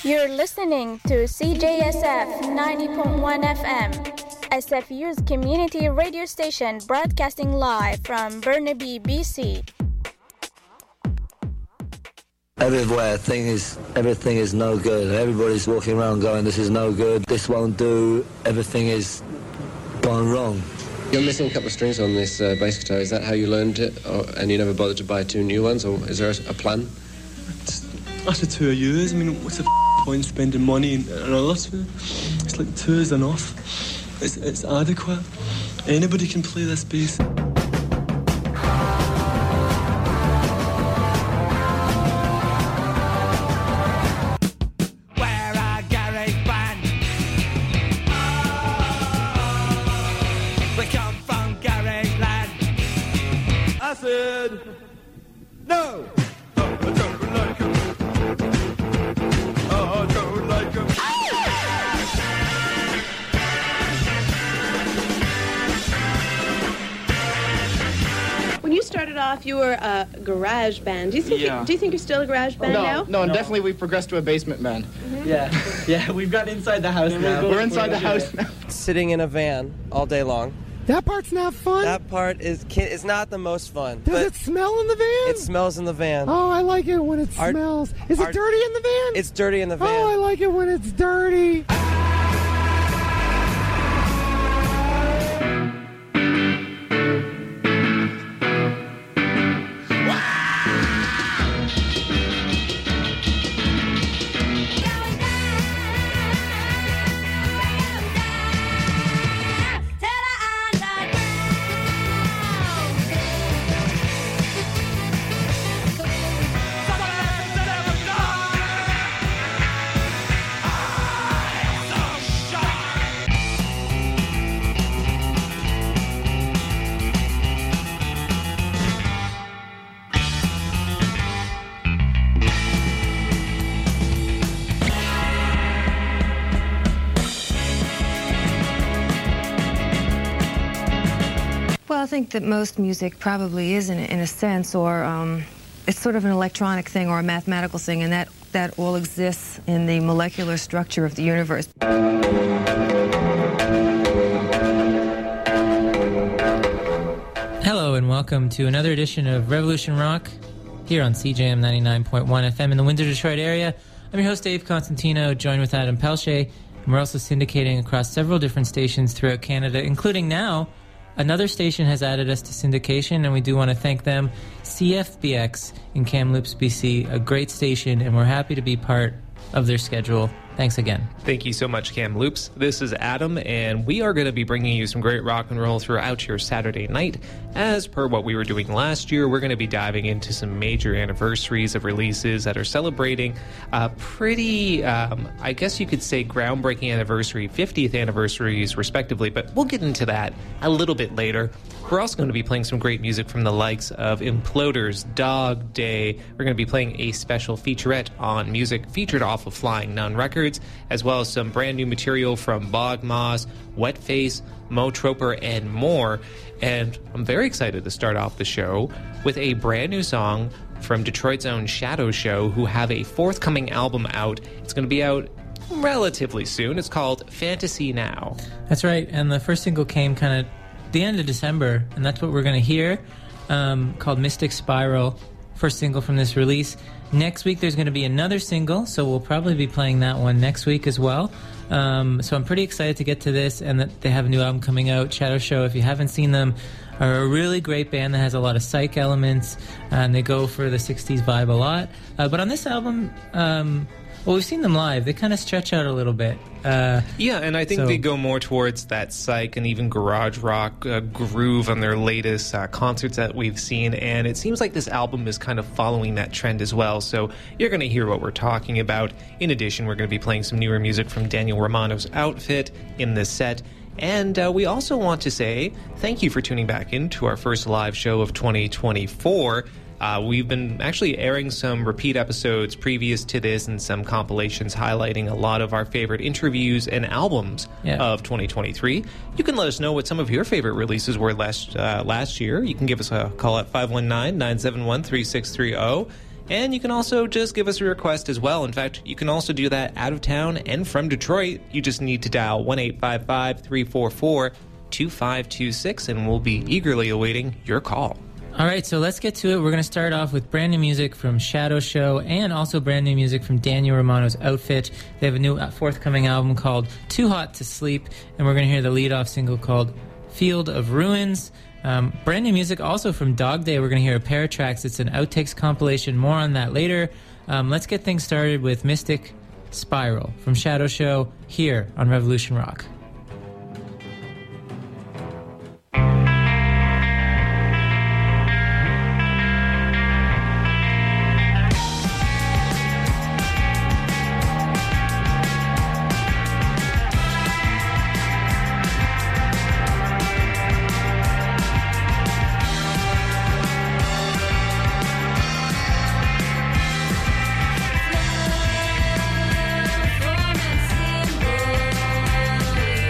You're listening to CJSF 90.1 FM, SFU's community radio station broadcasting live from Burnaby, BC. Everything is no good. Everybody's walking around going, this is no good, this won't do, everything is gone wrong. You're missing a couple of strings on this bass guitar. Is that how you learned it? And you never bothered to buy two new ones? Or is there a plan? After 2 years, I mean, what's the point spending money and all that? It's like 2 is enough. It's adequate. Anybody can play this bass. No! I don't like him. I don't like him. When you started off, you were a garage band. Do you think you're still a garage band now? No, definitely we've progressed to a basement band. Mm-hmm. Yeah, we've got inside the house now. We're inside the house now. Sitting in a van all day long. That part's not fun? That part is not the most fun. Does it smell in the van? It smells in the van. Oh, I like it when it smells. Is it dirty in the van? It's dirty in the van. Oh, I like it when it's dirty. I think that most music probably is in a sense, or it's sort of an electronic thing or a mathematical thing, and that all exists in the molecular structure of the universe. Hello and welcome to another edition of Revolution Rock here on CJM 99.1 FM in the Windsor, Detroit area. I'm your host Dave Constantino, joined with Adam Pelche, and we're also syndicating across several different stations throughout Canada, including now another station has added us to syndication, and we do want to thank them. CFBX in Kamloops, BC, a great station, and we're happy to be part of their schedule. Thanks again. Thank you so much, Kamloops. This is Adam, and we are going to be bringing you some great rock and roll throughout your Saturday night. As per what we were doing last year, we're going to be diving into some major anniversaries of releases that are celebrating a pretty, I guess you could say, groundbreaking anniversary, 50th anniversaries, respectively, but we'll get into that a little bit later. We're also going to be playing some great music from the likes of Imploders, Dog Day. We're going to be playing a special featurette on music featured off of Flying Nun Records, as well as some brand new material from Bog Moss, Wetface, Mo Troper, and more. And I'm very excited to start off the show with a brand new song from Detroit's own Shadow Show, who have a forthcoming album out. It's going to be out relatively soon. It's called Fantasy Now. That's right, and the first single came kind of the end of December, and that's what we're going to hear, called Mystic Spiral, first single from this release. Next week there's going to be another single, so we'll probably be playing that one next week as well. So I'm pretty excited to get to this, and that they have a new album coming out. Shadow Show, if you haven't seen them, are a really great band that has a lot of psych elements, and they go for the 60s vibe a lot. But on this album, well, we've seen them live. They kind of stretch out a little bit. Yeah, and I think they go more towards that psych and even garage rock groove on their latest concerts that we've seen, and it seems like this album is kind of following that trend as well, so you're going to hear what we're talking about. In addition, we're going to be playing some newer music from Daniel Romano's Outfit in this set, and we also want to say thank you for tuning back in to our first live show of 2024. We've been actually airing some repeat episodes previous to this and some compilations highlighting a lot of our favorite interviews and albums of 2023. You can let us know what some of your favorite releases were last year. You can give us a call at 519-971-3630. And you can also just give us a request as well. In fact, you can also do that out of town and from Detroit. You just need to dial 1-855-344-2526, and we'll be eagerly awaiting your call. All right, so let's get to it. We're going to start off with brand new music from Shadow Show and also brand new music from Daniel Romano's Outfit. They have a new forthcoming album called Too Hot to Sleep, and we're going to hear the lead-off single called Field of Ruins. Brand new music also from Dog Day. We're going to hear a pair of tracks. It's an outtakes compilation. More on that later. Let's get things started with Mystic Spiral from Shadow Show here on Revolution Rock. From and symbol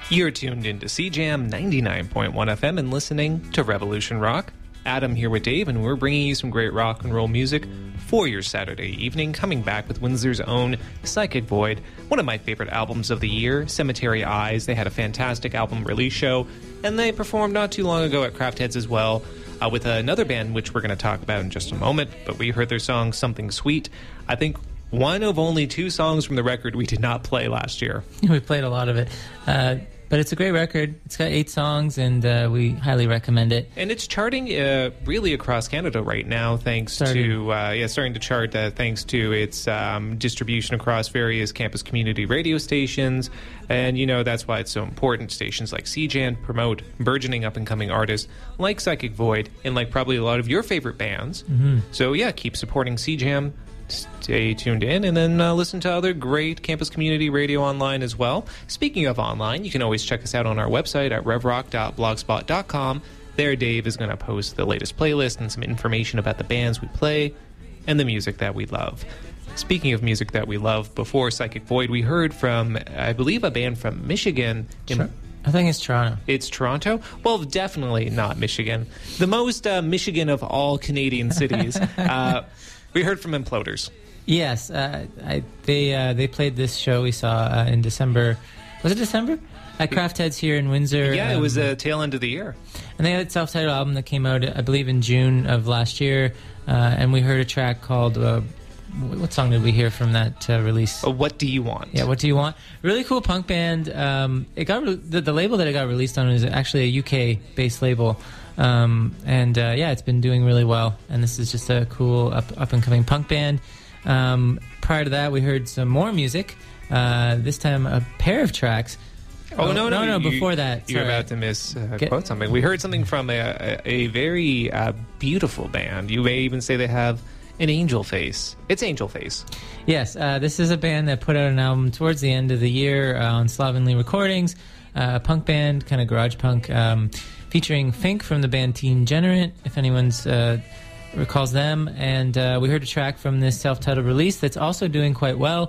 You're tuned into CJAM 99.1 FM and listening to Revolution Rock. Adam here with Dave, and we're bringing you some great rock and roll music for your Saturday evening, coming back with Windsor's own Psychic Void, one of my favorite albums of the year, Cemetery Eyes. They had a fantastic album release show, and they performed not too long ago at Craft Heads as well, with another band, which we're going to talk about in just a moment, but we heard their song Something Sweet. I think one of only 2 songs from the record we did not play last year. We played a lot of it. But it's a great record. It's got 8 songs, and we highly recommend it. And it's charting really across Canada right now, starting to chart thanks to its distribution across various campus community radio stations. And, you know, that's why it's so important. Stations like CJAM promote burgeoning up-and-coming artists like Psychic Void and like probably a lot of your favorite bands. Mm-hmm. So, yeah, keep supporting CJAM. Stay tuned in, and then listen to other great campus community radio online as well. Speaking of online, you can always check us out on our website at revrock.blogspot.com. There, Dave is going to post the latest playlist and some information about the bands we play and the music that we love. Speaking of music that we love, before Psychic Void, we heard from, I believe, a band from Michigan. I think it's Toronto. It's Toronto? Well, definitely not Michigan. The most Michigan of all Canadian cities. We heard from Imploders. Yes, they played this show we saw in December. Was it December? At Craft Heads here in Windsor. Yeah, it was the tail end of the year. And they had a self-titled album that came out, I believe, in June of last year. And we heard a track called... what song did we hear from that release? What Do You Want? Yeah, What Do You Want? Really cool punk band. It got the label that it got released on is actually a UK-based label. It's been doing really well, and this is just a cool up-and-coming punk band. Prior to that, we heard some more music, this time a pair of tracks. No, before that. You're about to misquote something. We heard something from a very beautiful band. You may even say they have an angel face. It's Angel Face. Yes, this is a band that put out an album towards the end of the year on Slovenly Recordings, a punk band, kind of garage punk, featuring Fink from the band Teen Generant, if anyone's recalls them. And we heard a track from this self-titled release that's also doing quite well.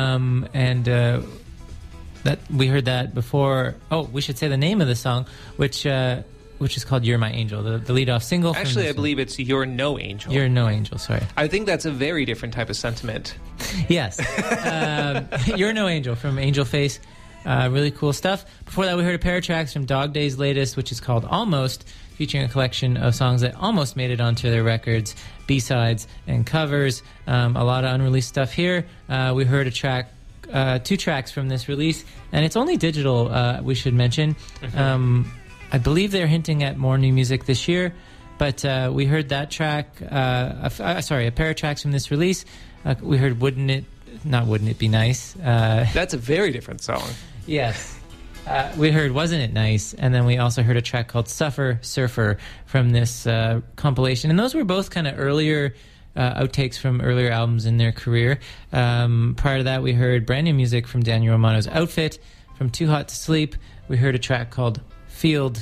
That we heard that before. Oh, we should say the name of the song, which is called You're My Angel, the lead-off single. Actually, I believe it's You're No Angel. You're No Angel, sorry. I think that's a very different type of sentiment. Yes. You're No Angel from Angel Face. Really cool stuff. Before that, we heard a pair of tracks from Dog Day's latest, which is called Almost, featuring a collection of songs that almost made it onto their records, B-sides and covers. A lot of unreleased stuff here. We heard a track, 2 tracks from this release, and it's only digital, we should mention. Mm-hmm. I believe they're hinting at more new music this year, but we heard that track, a pair of tracks from this release. We heard Wouldn't It Be Nice? That's a very different song. Yes. We heard Wasn't It Nice? And then we also heard a track called Suffer Surfer from this compilation. And those were both kind of earlier outtakes from earlier albums in their career. Prior to that, we heard brand new music from Daniel Romano's Outfit. From Too Hot to Sleep, we heard a track called Field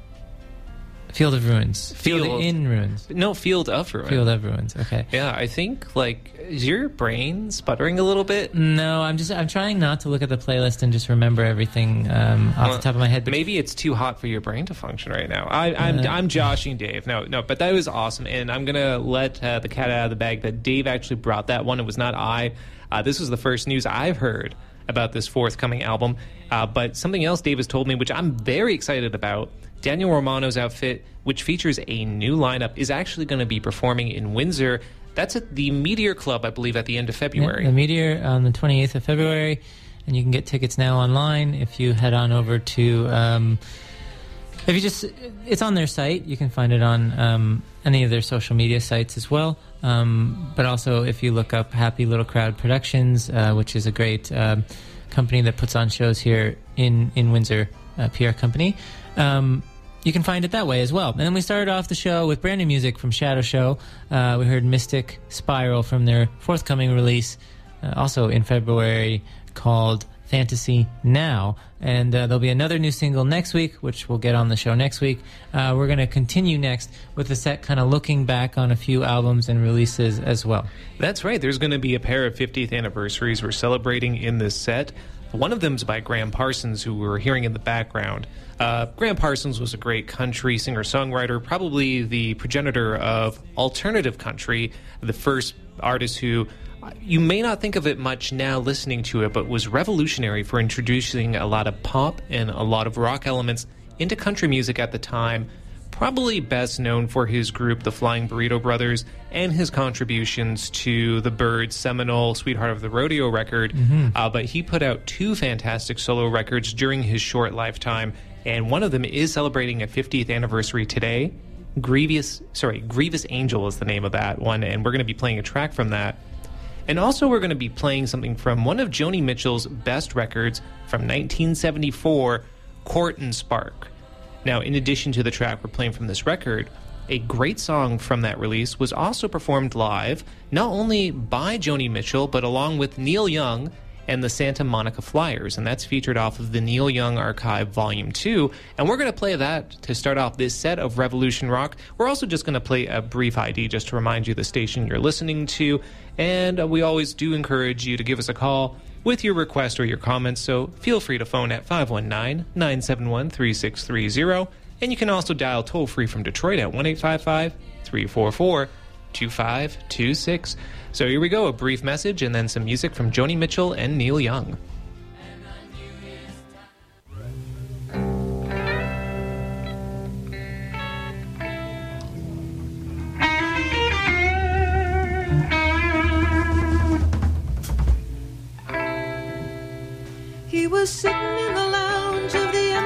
of Ruins. Field in Ruins. No, Field of Ruins. Field of Ruins, okay. Yeah, I think, is your brain sputtering a little bit? No, I'm trying not to look at the playlist and just remember everything off the top of my head. But maybe it's too hot for your brain to function right now. I'm joshing Dave. No, but that was awesome, and I'm going to let the cat out of the bag that Dave actually brought that one. It was not I. This was the first news I've heard about this forthcoming album. But something else Dave has told me, which I'm very excited about, Daniel Romano's Outfit, which features a new lineup, is actually going to be performing in Windsor. That's at the Meteor Club, I believe, at the end of February. Yeah, the Meteor on the 28th of February, and you can get tickets now online if you head on over to... it's on their site. You can find it on any of their social media sites as well. But also, if you look up Happy Little Crowd Productions, which is a great company that puts on shows here in Windsor, PR company, you can find it that way as well. And then we started off the show with brand new music from Shadow Show. We heard Mystic Spiral from their forthcoming release, also in February, called Fantasy Now. And there'll be another new single next week, which we'll get on the show next week. We're going to continue next with a set kind of looking back on a few albums and releases as well. That's right. There's going to be a pair of 50th anniversaries we're celebrating in this set. One of them is by Graham Parsons, who we were hearing in the background. Graham Parsons was a great country singer-songwriter, probably the progenitor of alternative country, the first artist who, you may not think of it much now listening to it, but was revolutionary for introducing a lot of pop and a lot of rock elements into country music at the time. Probably best known for his group, the Flying Burrito Brothers, and his contributions to the Byrds' seminal Sweetheart of the Rodeo record. But he put out 2 fantastic solo records during his short lifetime, and one of them is celebrating a 50th anniversary today. Grievous Angel is the name of that one, and we're going to be playing a track from that. And also we're going to be playing something from one of Joni Mitchell's best records from 1974, Court and Spark. Now, in addition to the track we're playing from this record, a great song from that release was also performed live, not only by Joni Mitchell, but along with Neil Young and the Santa Monica Flyers, and that's featured off of the Neil Young Archive Volume 2, and we're going to play that to start off this set of Revolution Rock. We're also just going to play a brief ID just to remind you the station you're listening to, and we always do encourage you to give us a call with your request or your comments, so feel free to phone at 519-971-3630, and you can also dial toll-free from Detroit at 1-855-344-2526. So here we go, a brief message and then some music from Joni Mitchell and Neil Young.